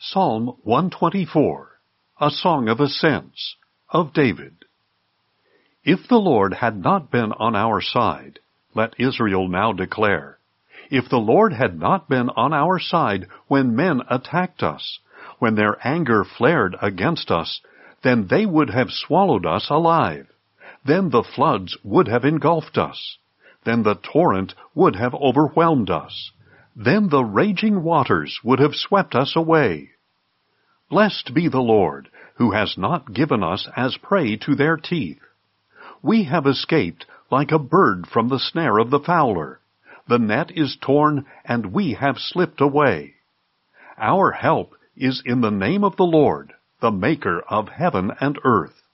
Psalm 124, a song of ascents, of David. If the Lord had not been on our side, let Israel now declare. If the Lord had not been on our side when men attacked us, when their anger flared against us, then they would have swallowed us alive. Then the floods would have engulfed us. Then the torrent would have overwhelmed us. Then the raging waters would have swept us away. Blessed be the Lord, who has not given us as prey to their teeth. We have escaped like a bird from the snare of the fowler. The net is torn, and we have slipped away. Our help is in the name of the Lord, the Maker of heaven and earth.